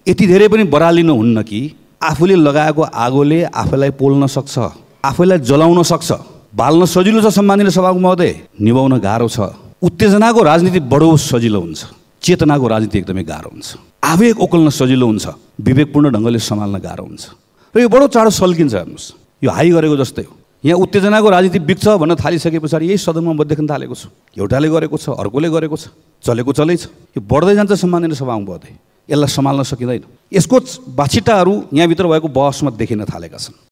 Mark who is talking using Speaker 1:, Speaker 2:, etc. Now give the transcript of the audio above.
Speaker 1: यति धेरै पनि बरालिनु हुन्न कि आफूले लगाएको आगोले आफैलाई पोल्न सक्छ, आफैलाई जलाउन सक्छ। बाल्न सजिलो छ सम्माननीय सभामुख महोदय, निभाउन गाह्रो छ। उत्तेजनाको राजनीति बडो सजिलो हुन्छ, चेतनाको राजनीति एकदमै गाह्रो हुन्छ। आवेग ओकल्न सजिलो हुन्छ, विवेकपूर्ण ढङ्गले सम्हाल्न गाह्रो हुन्छ र यो बडो चाँडो सल्किन्छ। हेर्नुहोस्, यो हाई गरेको जस्तै हो। यहाँ उत्तेजनाको राजनीति बिग्छ भन्न थालिसके पछाडि यही सदनमा म देख्न थालेको छु। एउटाले गरेको छ, अर्कोले गरेको छ, चलेको चलै छ। यो बढ्दै जान्छ सम्माननीय सभामुख महोदय, यसलाई सम्हाल्न सकिँदैन। यसको बाछिटाहरू यहाँभित्र भएको बहसमा देखिन थालेका छन्।